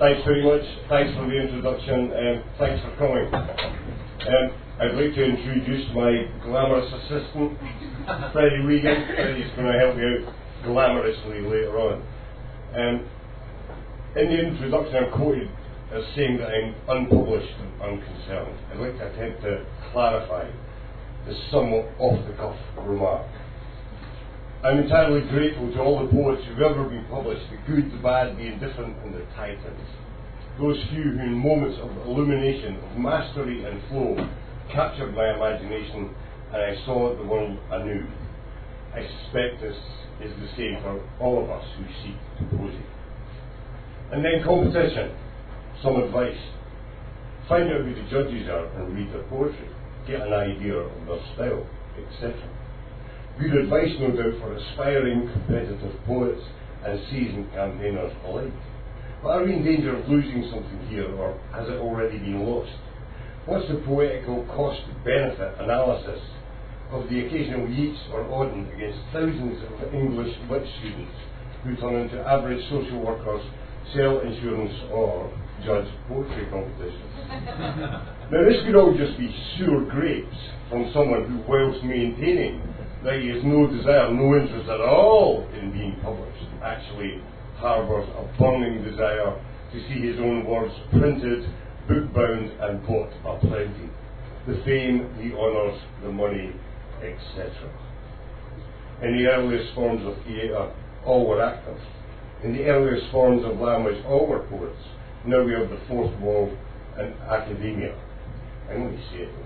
Thanks very much. Thanks for the introduction and thanks for coming. I'd like to introduce my glamorous assistant, Freddie Regan. Freddie's going to help me out glamorously later on. In the introduction I'm quoted as saying that I'm unpublished and unconcerned. I'd like to attempt to clarify this somewhat off-the-cuff remark. I'm entirely grateful to all the poets who've ever been published, the good, the bad, the indifferent and the titans. Those few who in moments of illumination, of mastery and flow, captured my imagination and I saw the world anew. I suspect this is the same for all of us who seek poesy. And then competition, some advice. Find out who the judges are and read their poetry. Get an idea of their style, etc. Good advice, no doubt, for aspiring competitive poets and seasoned campaigners alike. But are we in danger of losing something here, or has it already been lost? What's the poetical cost-benefit analysis of the occasional Yeats or Auden against thousands of English lit students who turn into average social workers, sell insurance, or judge poetry competitions? Now, this could all just be sour grapes from someone who, whilst maintaining that he has no desire, no interest at all in being published, actually harbours a burning desire to see his own words printed, book-bound and bought aplenty. The fame, the honours, the money, etc. In the earliest forms of theatre, all were actors. In the earliest forms of language, all were poets. Now we have the fourth wall and academia. I'm going to say it.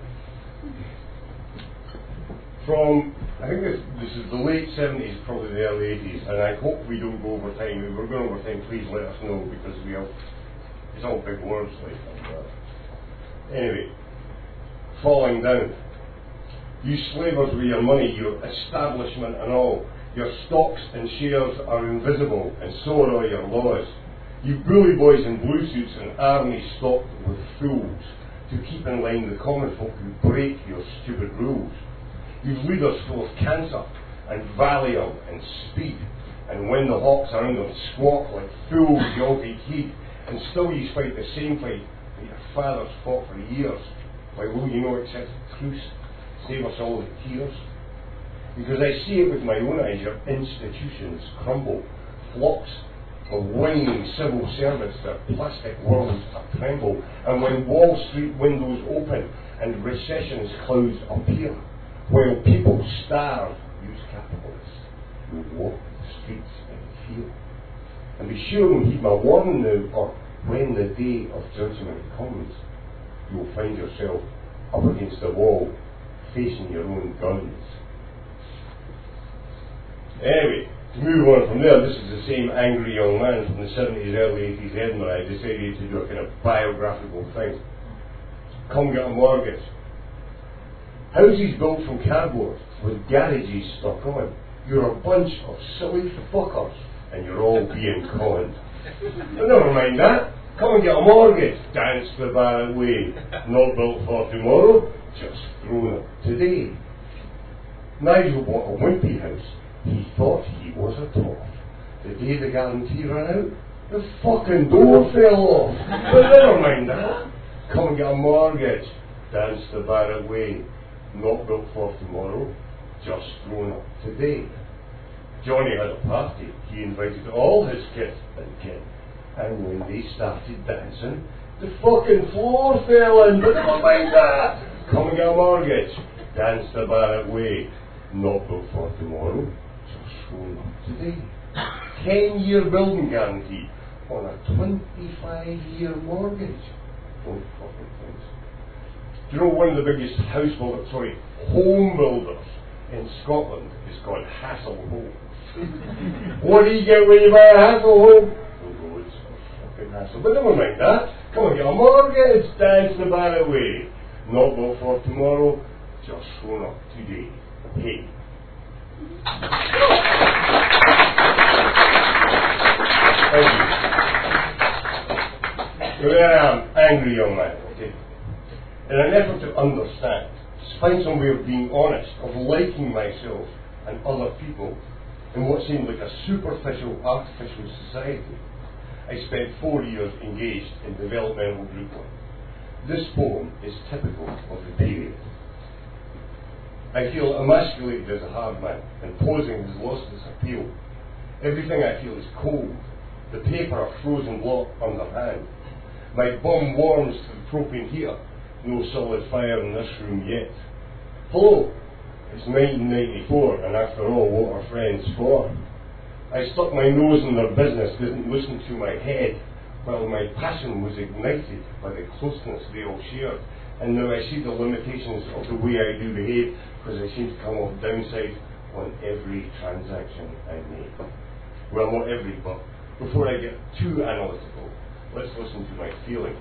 From, I think this is the late 70s, probably the early 80s, and I hope we don't go over time. If we're going over time, please let us know, because we have, it's all big words like that. Anyway, falling down. You slavers with your money, your establishment and all, your stocks and shares are invisible, and so are all your laws. You bully boys in blue suits and armies stocked with fools to keep in line the common folk who break your stupid rules. You've leaders full of cancer and Valium and speed, and when the hawks around them squawk like fools, you all take heed, and still you fight the same fight that your fathers fought for years. Why will you not accept a truce? Save us all the tears? Because I see it with my own eyes, your institutions crumble. Flocks of whining civil servants, their plastic worlds tremble, and when Wall Street windows open and recession's clouds appear, while people starve, use capitalists who walk the streets in fear. And be sure and heed my warning now, or when the day of judgment comes, you'll find yourself up against the wall, facing your own guns. Anyway, to move on from there, this is the same angry young man from the 70s, early 80s Edinburgh. I decided to do a kind of biographical thing. Come get a mortgage. Houses built from cardboard with garages stuck on. You're a bunch of silly fuckers and you're all being conned. But never mind that. Come and get a mortgage. Dance the Barrett way. Not built for tomorrow, just thrown up today. Nigel bought a wimpy house. He thought he was a toff. The day the guarantee ran out, the fucking door fell off. But never mind that. Come and get a mortgage. Dance the Barrett way. Not built for tomorrow, just thrown up today. Johnny had a party. He invited all his kith and kin. And when they started dancing, the fucking floor fell in. But never mind that. Come and get a mortgage. Dance the Barrett way. Not built for tomorrow, just thrown up today. 10-year building guarantee on a 25-year mortgage. Don't fucking think so. Do you know one of the biggest home builders in Scotland is called Hasselhoff? What do you get when you buy a Hasselhoff? The roads are fucking hassle. But never mind that. Come on, get a mortgage. Dance the Barrett way. Not built for tomorrow, just thrown up today. Hey. Thank you. So there I am, angry young man. Okay. In an effort to understand, to find some way of being honest, of liking myself and other people in what seemed like a superficial, artificial society, I spent 4 years engaged in developmental group work. This poem is typical of the period. I feel emasculated as a hard man, and posing has lost its appeal. Everything I feel is cold, the paper a frozen block under hand. My bum warms to the propane heater, no solid fire in this room yet. Hello, it's 1994, and after all, what are friends for? I stuck my nose in their business, didn't listen to my head, while my passion was ignited by the closeness they all shared. And now I see the limitations of the way I do behave, because I seem to come off downside on every transaction I make. Well, not every, but before I get too analytical, let's listen to my feelings.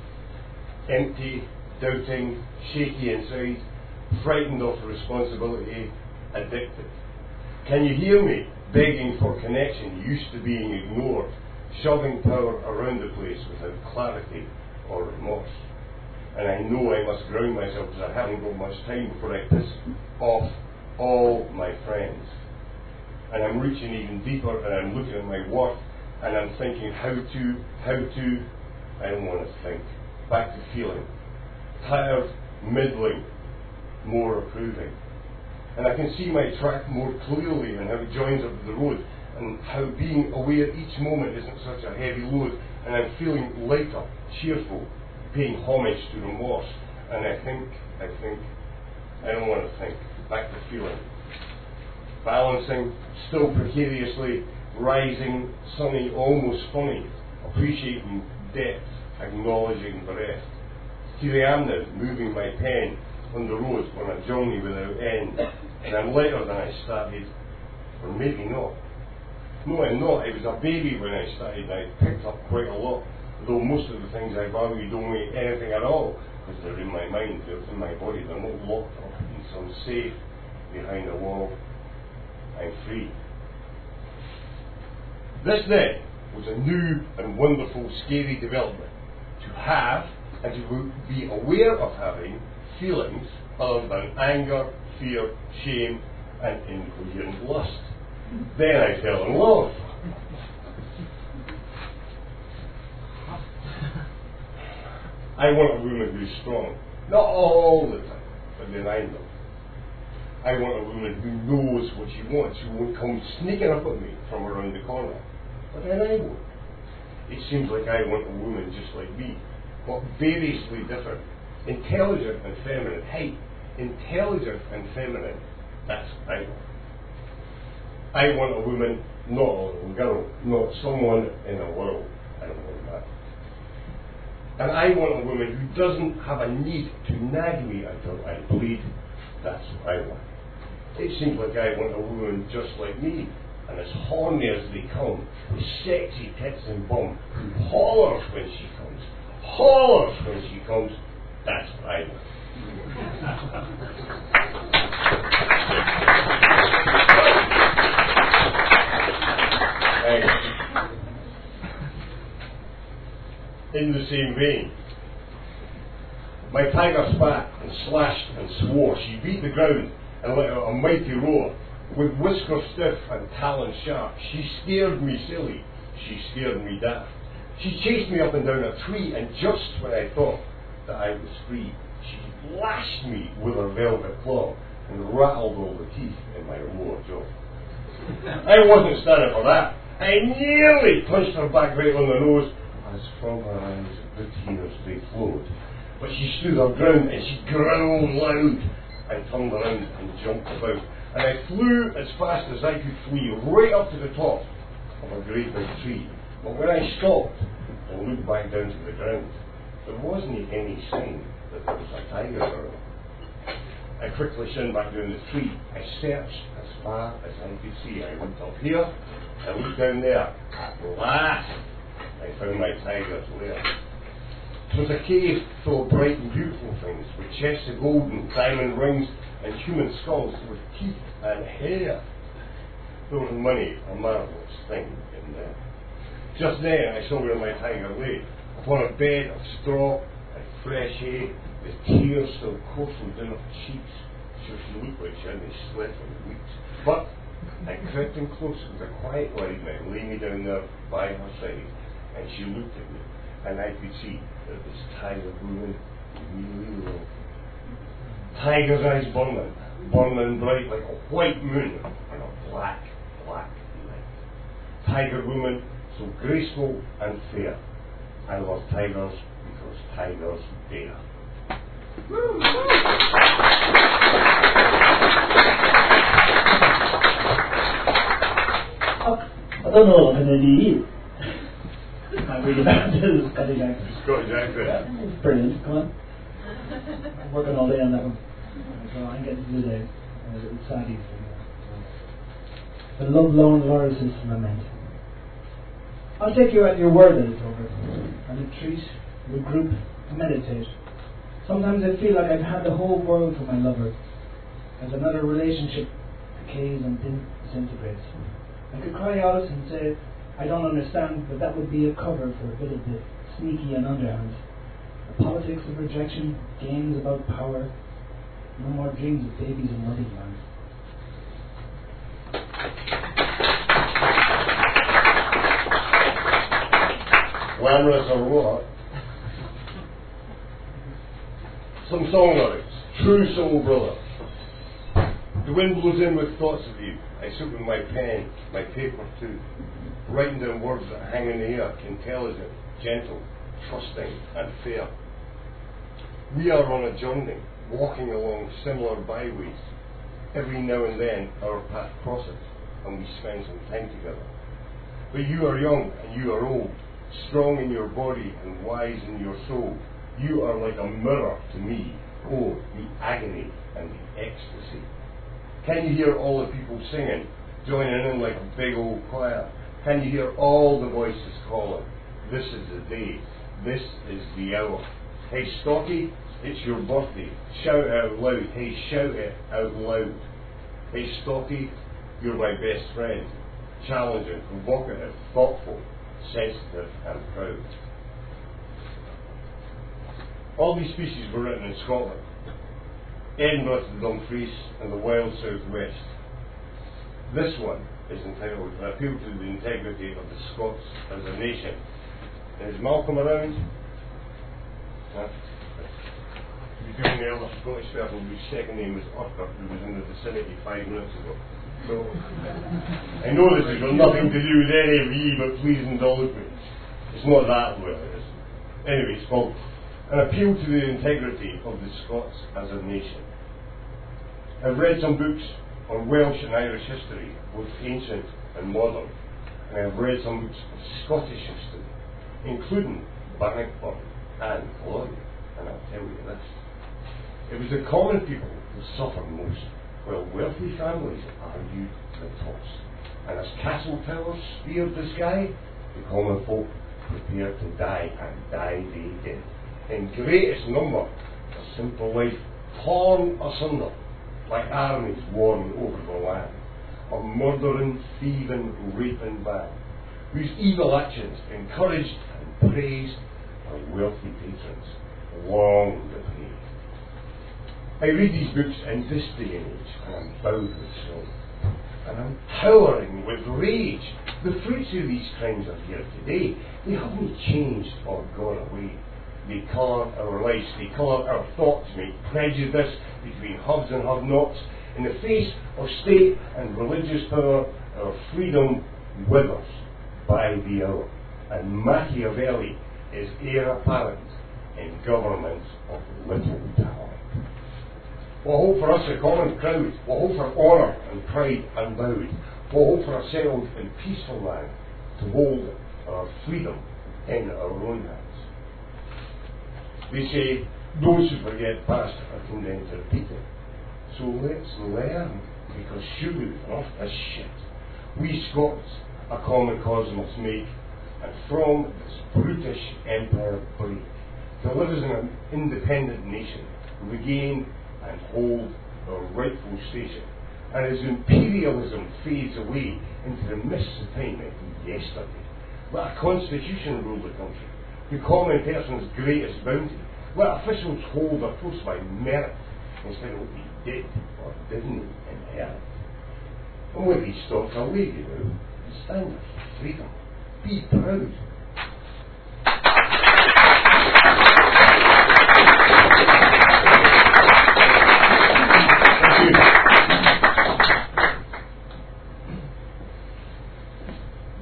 Empty, doubting, shaky inside, frightened of responsibility, addicted. Can you hear me? Begging for connection, used to being ignored, shoving power around the place without clarity or remorse. And I know I must ground myself because I haven't got much time before I piss off all my friends. And I'm reaching even deeper, and I'm looking at my worth, and I'm thinking how to, I don't want to think. Back to feeling. Tired, middling, more approving. And I can see my track more clearly and how it joins up to the road, and how being aware each moment isn't such a heavy load, and I'm feeling lighter, cheerful, paying homage to remorse. And I think, I don't want to think. Back to feeling. Balancing, still precariously, rising, sunny, almost funny, appreciating depth, acknowledging breath. Here I am now, moving my pen on the road on a journey without end, and I'm lighter than I started, or maybe not. No, I'm not. I was a baby when I started, and I picked up quite a lot, though most of the things I value don't weigh anything at all, because they're in my mind, they're in my body, they're not locked up in some safe behind a wall. I'm free. This then was a new and wonderful, scary development. To have, and to be aware of having, feelings other than anger, fear, shame, and incoherent lust. Then I fell in love. I want a woman who's strong. Not all the time, but then I know. I want a woman who knows what she wants, who won't come sneaking up at me from around the corner. But then I won't. It seems like I want a woman just like me, but variously different. Intelligent and feminine. Hey, intelligent and feminine, that's what I want. I want a woman, not a little girl, not someone in a world. I don't want that. And I want a woman who doesn't have a need to nag me until I bleed. That's what I want. It seems like I want a woman just like me, and as horny as they come, with sexy tits and bum, who hollers when she comes. Hollers when she comes. That's what I want. In the same vein, my tiger spat and slashed and swore. She beat the ground and let out a mighty roar. With whiskers stiff and talons sharp, she scared me silly, she scared me daft. She chased me up and down a tree, and just when I thought that I was free, she lashed me with her velvet claw and rattled all the teeth in my lower jaw. I wasn't standing for that. I nearly punched her back right on the nose, as from her eyes the tears they flowed. But she stood her ground, and she growled loud. I turned around and jumped about, and I flew as fast as I could flee, right up to the top of a great big tree. But when I stopped and looked back down to the ground, there wasn't any sign that there was a tiger around. I quickly shinned back down the tree. I searched as far as I could see. I looked up here, I looked down there. At last, I found my tiger's lair. It was a cave full of bright and beautiful things, with chests of gold and diamond rings and human skulls with teeth and hair. There was money, a marvellous thing in there. Just then I saw where my tiger lay, upon a bed of straw and fresh hay, with tears still coursing down her cheeks. So she looked like she hadn't slept in weeks. But I crept in close with a quiet light, and I lay me down there by her side, and she looked at me, and I could see that this tiger woman really loved me. Tiger's eyes burning bright like a white moon on a black night. Tiger woman, so graceful and fair. I love tigers because tigers dare. I don't know if I'm going to do I'm really bad at this Scottish accent. Scottish accent. Yeah, it's brilliant. Come on. I'm working all day on that one. So I'm getting to the day. It's sad easy. The love lone lorises lament. I'll take you at your word that it's over. And retreat, regroup, meditate. Sometimes I feel like I've had the whole world for my lover. As another relationship decays and disintegrates. I could cry out and say, I don't understand, but that would be a cover for a bit of the sneaky and underhand. The politics of rejection, games about power, no more dreams of babies in Muddy Land. Glamorous or what? Some song lyrics. True soul brother. The wind blows in with thoughts of you. I sit with my pen, my paper too, writing down words that hang in the air, intelligent, gentle, trusting and fair. We are on a journey, walking along similar byways. Every now and then our path crosses and we spend some time together. But you are young and you are old, strong in your body and wise in your soul. You are like a mirror to me. Oh, the agony and the ecstasy. Can you hear all the people singing, joining in like a big old choir? Can you hear all the voices calling? This is the day. This is the hour. Hey Stocky, it's your birthday. Shout it out loud. Hey, shout it out loud. Hey Stocky, you're my best friend. Challenging, provocative, thoughtful, sensitive and proud. All these speeches were written in Scotland. Edinburgh to Dumfries and the wild southwest. This one is entitled An Appeal to the Integrity of the Scots as a Nation. Is Malcolm around? You're doing the other Scottish person whose second name was Urquhart, who was in the vicinity 5 minutes ago. So, I know this has got nothing to do with any of ye, but please indulge me. It's not that well, it is. Anyway, it's called An Appeal to the Integrity of the Scots as a Nation. I've read some books on Welsh and Irish history, both ancient and modern, and I've read some books of Scottish history, including Bannockburn and Culloden, and I'll tell you this. It was the common people who suffered most, while wealthy families argued the toss. And as castle towers speared the sky, the common folk prepared to die, and die they did. In greatest number, a simple life torn asunder, like armies warring over the land, a murdering, thieving, raping band, whose evil actions encouraged and praised our wealthy patrons long to pay. I read these books in this day and age, and I'm bowed with sorrow, and I'm towering with rage. The fruits of these crimes are here today. They haven't changed or gone away. They colour our lives, they colour our thoughts, make prejudice between haves and have-nots. In the face of state and religious power, our freedom withers by the hour, and Machiavelli is heir apparent in governments of little talent. We'll hope for us a common crowd, we'll hope for honour and pride unbowed, we'll hope for a settled and peaceful land to hold our freedom in our own hands. They say those who forget past are condemned to repeat it. So let's learn, because surely enough this shit we Scots a common cause must make, and from this brutish empire break, to live as an independent nation, regain and hold our rightful station. And as imperialism fades away into the mists of time like yesterday, let a constitution rule the country, the common person's greatest bounty. Let officials hold their post by merit instead of what they did or didn't inherit. And with these thoughts away, you know, stand for freedom. Be proud.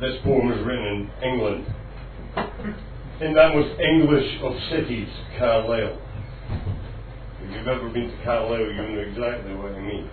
This poem was written in England, in that most English of cities, Carlisle. If you've ever been to Carlisle, you know exactly what I mean.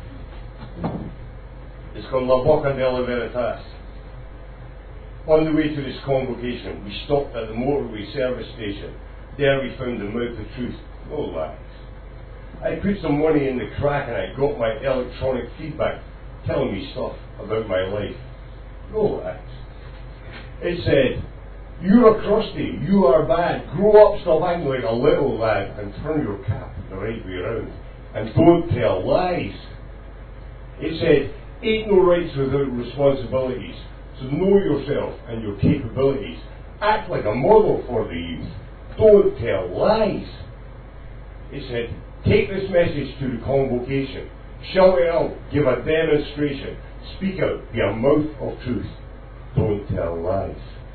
It's called La Boca della Veritas. On the way to this convocation, we stopped at the motorway service station. There we found the mouth of truth. No lies. I put some money in the crack and I got my electronic feedback telling me stuff about my life. No lies. It said, "You're a crusty, you are bad, grow up, stop acting like a little lad and turn your cap the right way around. And don't tell lies." It said, "Ain't no rights without responsibilities, so know yourself and your capabilities. Act like a model for the youth. Don't tell lies." It said, "Take this message to the convocation. Shout it out, give a demonstration. Speak out, be a mouth of truth. Don't tell lies."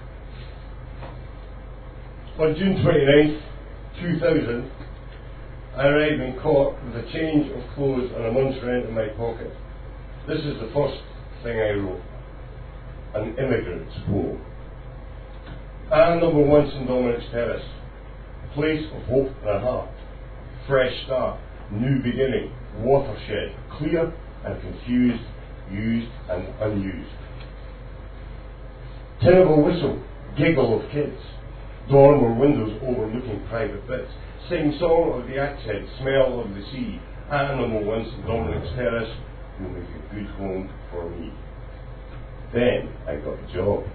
On June 29th, 2000, I arrived in Cork with a change of clothes and a month's rent in my pocket. This is the first thing I wrote. An immigrant's poem. And number 1, St Dominic's Terrace. Place of hope and a heart. Fresh start, new beginning, watershed, clear and confused, used and unused. Tin of a whistle, giggle of kids, dormer windows overlooking private bits, sing song of the accent, smell of the sea, and number 1, St Dominic's Terrace will make a good home for me. Then I got a job.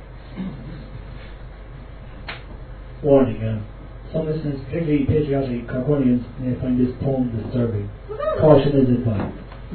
Warning, some listeners, particularly patriotic Corkonians, may find this poem disturbing. Caution is advised.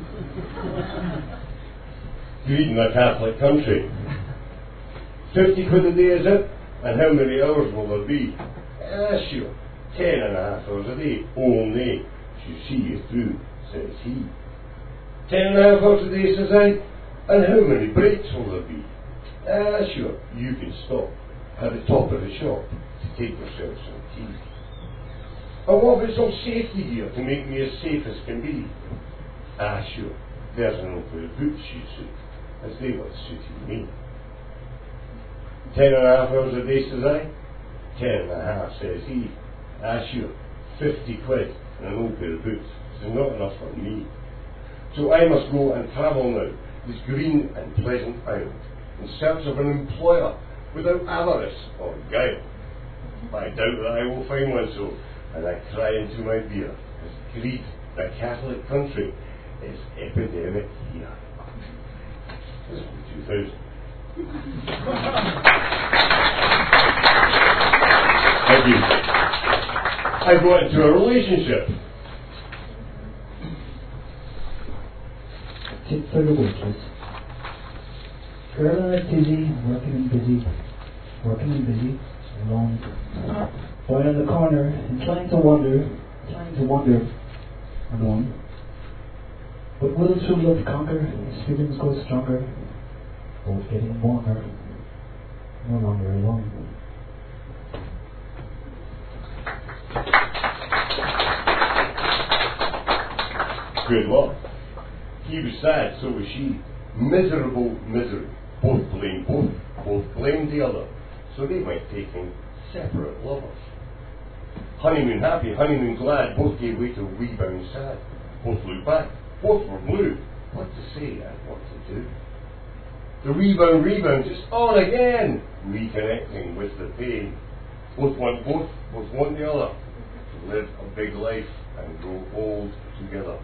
You eat in a Catholic country. 50 quid a day is it? And how many hours will there be? Sure, 10.5 hours a day. Only. You see you through, says he. 10.5 hours a day, says I. And how many breaks will there be? Sure, you can stop at the top of the shop to take yourself some tea. And what about some safety gear to make me as safe as can be? Sure, there's an old pair of boots you suit, as they were suiting me. 10.5 hours a day, says I. 10.5, says he. Sure, 50 quid and an old pair of boots is not enough for me. So I must go and travel now, this green and pleasant island, in search of an employer without avarice or guile. I doubt that I will find one so, and I cry into my beer, as greed, the Catholic country, is epidemic here. This is 2000. Thank you. I got into a relationship. Tip for the waitress. Girl and I busy, working and busy, alone. Boy in the corner, inclined to wonder, alone. But will true love conquer? His feelings go stronger, both getting warmer, no longer alone. Good luck. He was sad, so was she. Miserable misery. Both blamed both blamed the other. So they went taking separate lovers. Honeymoon happy, honeymoon glad, both gave way to rebound sad. Both looked back, both were blue. What to say and what to do. The rebound, just on again, reconnecting with the pain. Both want the other, to live a big life and grow old together.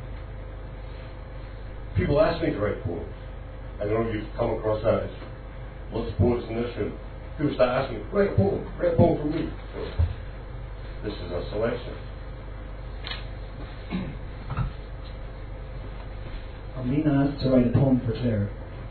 People ask me to write poems. I don't know if you've come across that. There's lots of poets in this room. People start asking, write a poem for me. So this is a selection. I'm being asked to write a poem for Claire.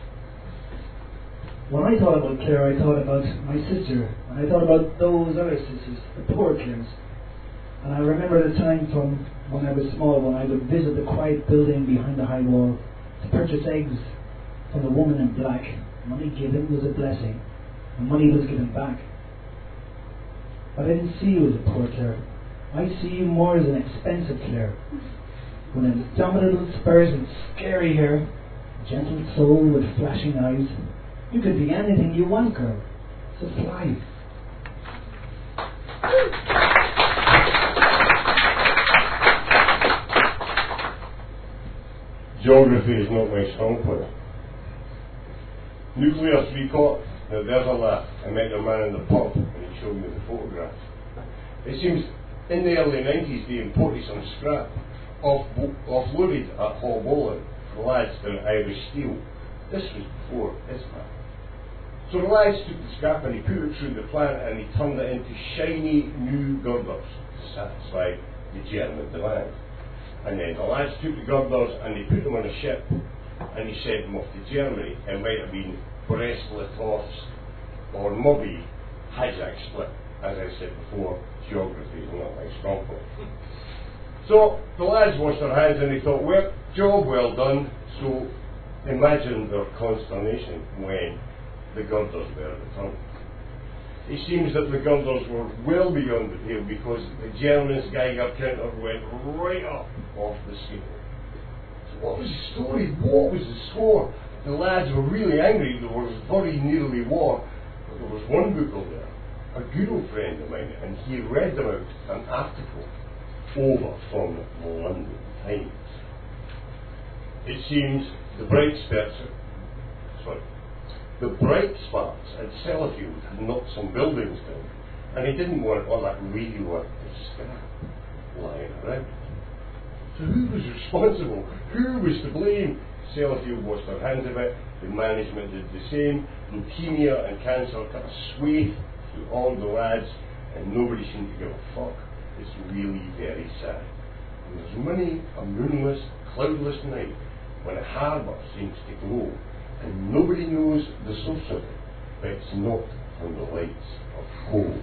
When I thought about Claire, I thought about my sister, and I thought about those other sisters, the poor Claires. And I remember the time from when I was small, when I would visit the quiet building behind the high wall to purchase eggs from the woman in black. Money given was a blessing, and money was given back. But I didn't see you as a poor Claire. I see you more as an expensive Claire, with indomitable spurs and scary hair, a gentle soul with flashing eyes, You could be anything you want, girl. So fly. Geography is not my strong point. Nuclear three-cot. Now there's a laugh. I met a man in the pub and he showed me the photographs. It seems in the early 90s they imported some scrap offloaded at Hull Bowling for the lads down at Irish Steel. This was before ISMA. So the lads took the scrap and he put it through the plant and he turned it into shiny new girders to satisfy the German demand. And then the lads took the girders and they put them on a ship and he sent them off to Germany. It might have been Brest-Litovsk or maybe Hijack Split. As I said before, geography is not my strong point. So the lads washed their hands and they thought, well, job well done. So imagine their consternation when the girders were returned. It seems that the girders were well beyond the pale because the Germans' Geiger counter went right up off the scale. So what was the story? What was the score? The lads were really angry. There was very nearly war. But there was one book there, a good old friend of mine, and he read them out an article over from the London Times. It seems the bright sparks at Sellafield had knocked some buildings down, and he didn't want all that radioactive scrap lying around. So who was responsible? Who was to blame? Sellafield washed their hands of it, the management did the same. Leukemia and cancer cut a swathe through all the lads, and nobody seemed to give a fuck. It's really very sad. And there's many a moonless, cloudless night when a harbour seems to glow, and nobody knows the source of it, but it's not from the lights of coal.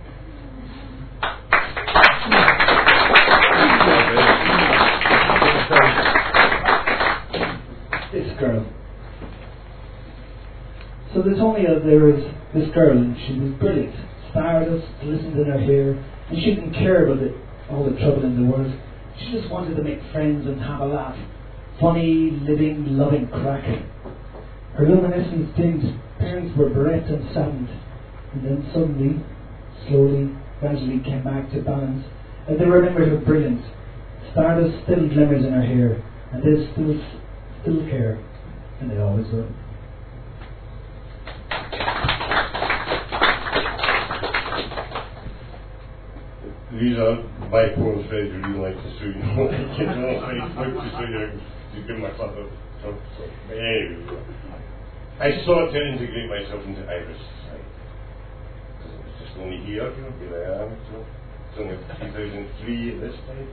This girl. So they told me that there was this girl and she was brilliant. Stardust, glistened in her hair, and she didn't care about all the trouble in the world. She just wanted to make friends and have a laugh. Funny, living, loving crack. Her luminescence dimmed, parents were bereft and saddened, and then suddenly, slowly, gradually came back to balance, and they remembered her brilliance. Stardust still glimmers in her hair, and they still care, and they always will. These are bipolar friends who really like to sue you. Kids on Facebook to sue you, to give my father some. But anyway, I sought to integrate myself into Irish society. Because it was just only here, here I am. So it's only 2003 at this time.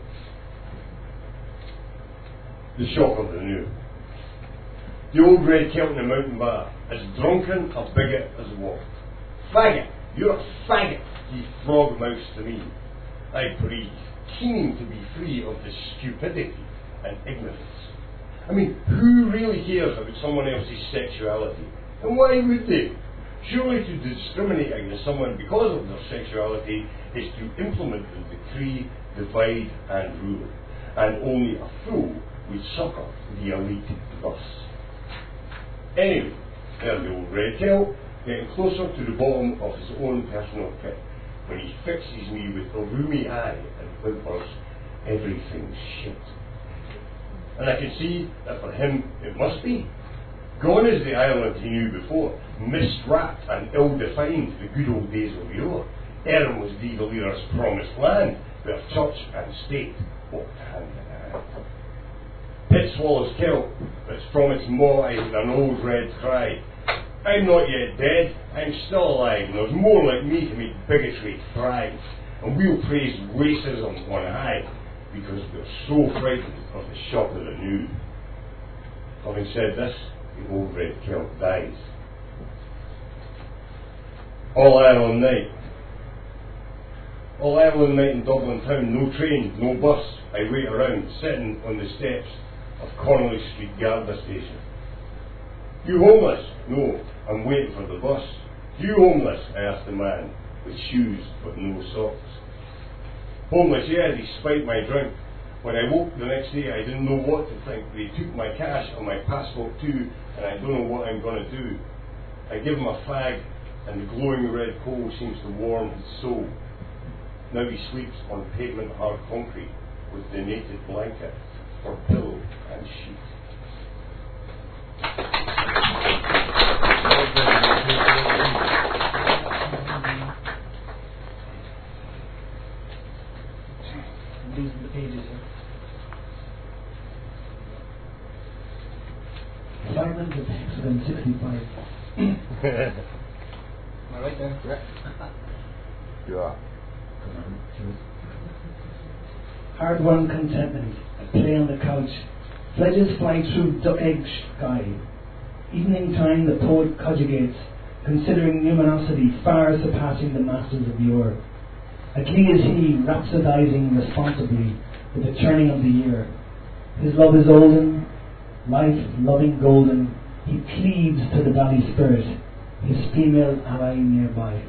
The shock of the new. The old red Celt in the mountain bar, as drunken a bigot as what? Faggot! You're a faggot, ye frog mouse to me. I breathe, keening to be free of the stupidity and ignorance. I mean, who really cares about someone else's sexuality? And why would they? Surely to discriminate against someone because of their sexuality is to implement the decree, divide and rule. And only a fool would succor the elite thus. Anyway, there's the old red Celt, getting closer to the bottom of his own personal pit, when he fixes me with a rheumy eye and whimpers, everything's shit. And I can see that for him it must be. Gone is the Ireland he knew before, mist-wrapped and ill-defined the good old days of yore. Erin was De Valera's promised land, where church and state walked hand in hand. Pit swallows Celt, but from its maw is an old red cry. I'm not yet dead, I'm still alive, and there's more like me to make bigotry thrive. And we'll praise racism on high, because we're so frightened of the shock of the new. Having said this, the old red Celt dies. All Ireland night. All Ireland night in Dublin town, no train, no bus. I wait around, sitting on the steps of Connolly Street Garda station. You homeless? No, I'm waiting for the bus. You homeless? I asked the man, with shoes but no socks. Homeless, yeah, despite my drink. When I woke the next day, I didn't know what to think. They took my cash and my passport too, and I don't know what I'm going to do. I give him a fag, and the glowing red coal seems to warm his soul. Now he sleeps on pavement hard concrete with the naked blanket for pillow and sheet. I'm losing the pages here. 565. Am I right there? Yeah. You are. Hard-won contentment, at play on the couch, fledges fly through egg sky. Evening time the poet conjugates, considering numinosity far surpassing the masters of yore. A king is he, rhapsodizing responsibly with the turning of the year. His love is olden, life loving golden, he cleaves to the valley spirit, his female ally nearby.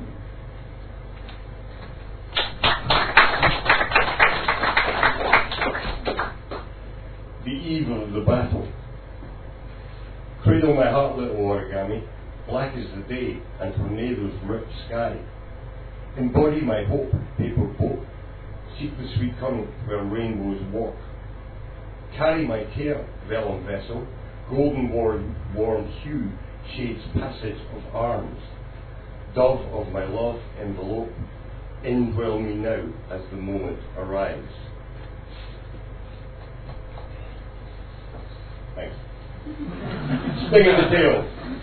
The eve of the battle. Cradle my heart, little origami, black as the day and tornadoes rip sky. Embody my hope, paper boat, seek the sweet current where rainbows walk. Carry my care, vellum vessel, golden warm hue shades passage of arms. Dove of my love, envelope, indwell me now as the moment arrives. Thanks. Sting in the tail.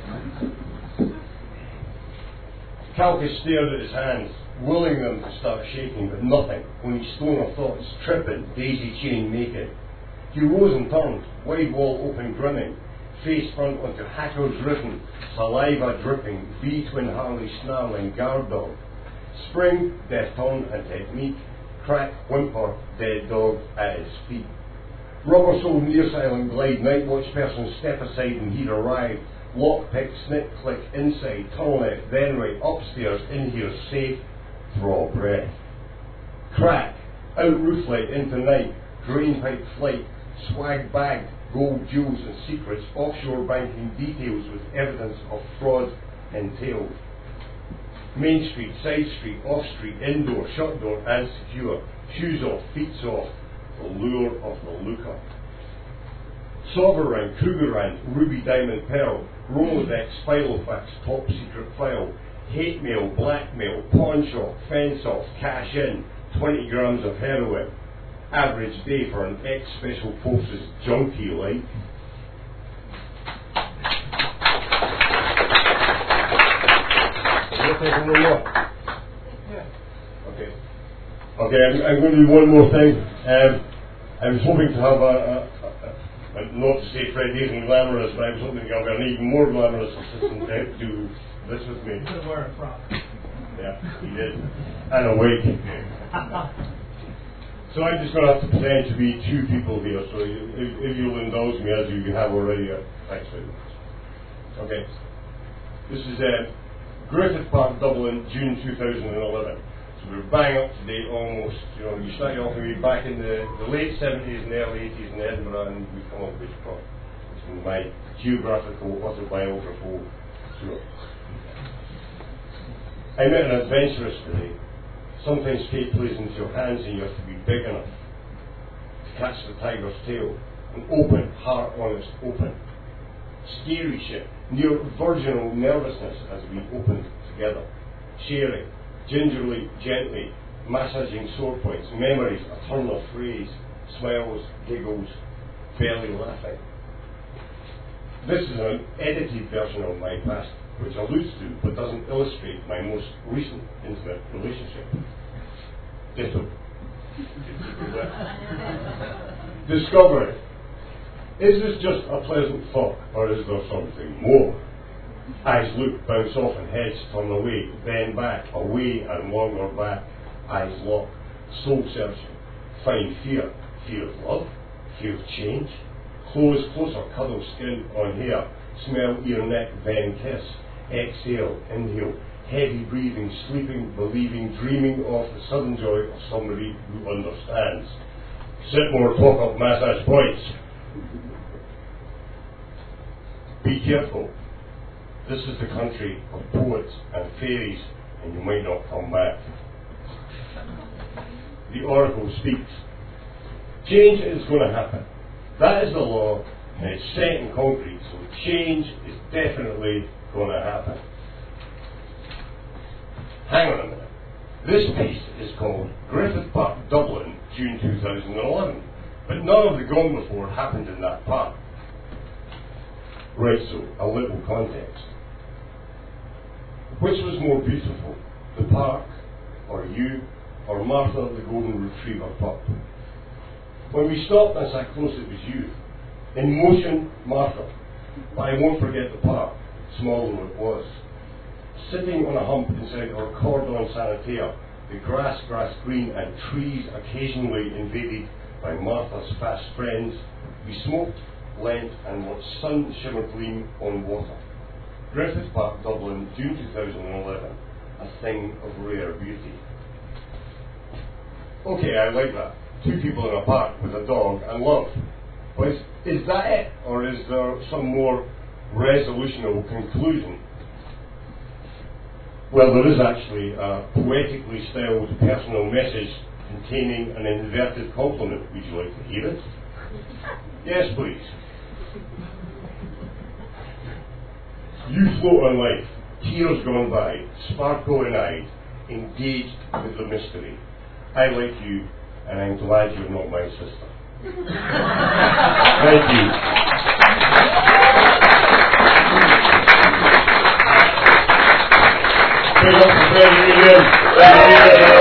Calchas stared at his hands, willing them to start shaking, but nothing. Only stone of thoughts tripping, daisy chain making. He rose and turned, wide wall open grinning, face front onto hackers written, saliva dripping, V-twin Harley snarling, guard dog. Spring, death turn and technique, crack, whimper, dead dog at his feet. Rubber soled near silent glide, night watch person step aside and he'd arrived. Lock pick, snip, click, inside, tunnel left, then right, upstairs, in here, safe, draw breath. Crack, out roof light into night, drain pipe flight, swag bagged, gold jewels and secrets, offshore banking details with evidence of fraud entailed. Main street, side street, off street, indoor, shut door and secure, shoes off, feet off, the lure of the looker. Sovereign, Krugerrand, ruby, diamond, pearl, Rolodex, Filofax, top secret file, hate mail, blackmail, pawn shop, fence off, cash in, 20 grams of heroin. Average day for an ex-special forces junkie like. Okay. Okay, I'm going to do one more thing. I was hoping to have not to say Fred isn't glamorous, but I was hoping to have an even more glamorous assistant to do this with me. He could have wear a frock. Yeah, he did. And a wig. So I'm just going to have to pretend to be two people here, so if you'll indulge me as you have already, thanks very much. Okay. This is Griffith Park, Dublin, June 2011. So we're bang up to date almost. You know, you started off maybe back in the late 70s and early 80s in Edinburgh, and we've come up with it's my geographical, autobiographical tour. I met an adventurous today. Sometimes fate plays into your hands and you have to be big enough to catch the tiger's tail. An open, heart honest, open. Scary shit, near virginal nervousness as we open together. Sharing, gingerly, gently, massaging sore points, memories, a turn of phrase, smiles, giggles, barely laughing. This is an edited version of my past, which alludes to but doesn't illustrate my most recent intimate relationship. Ditto. Discovery. Is this just a pleasant thought, or is there something more? Eyes look, bounce off and heads turn away, then back, away and longer back. Eyes lock, soul searching. Find fear. Fear of love, fear of change. Close, closer, cuddle skin on hair. Smell, ear, neck, then kiss. Exhale, inhale, heavy breathing, sleeping, believing, dreaming of the sudden joy of somebody who understands. Sit more, talk up, massage points. Be careful. This is the country of poets and fairies, and you might not come back. The oracle speaks. Change is going to happen. That is the law, and it's set in concrete, so change is definitely going to happen. Hang on a minute. This piece is called Griffith Park, Dublin, June 2011, but none of the gone before happened in that park. Right, so, a little context. Which was more beautiful, the park, or you, or Martha the golden retriever pup? When we stopped and sat close, it was you. In motion, Martha. But I won't forget the park, small though it was. Sitting on a hump inside our cordon sanitaire, the grass green and trees occasionally invaded by Martha's fast friends, we smoked, leant and watched sun shimmer gleam on water. Griffith Park, Dublin, June 2011, a thing of rare beauty. Okay, I like that. Two people in a park with a dog and love. But is that it? Or is there some more resolution conclusion? Well, there is actually a poetically styled personal message containing an inverted compliment. Would you like to hear it? Yes, please. You float on life, tears gone by, sparkle in eye, engaged with the mystery. I like you, and I'm glad you're not my sister. Thank you. Big up for Freddie Williams.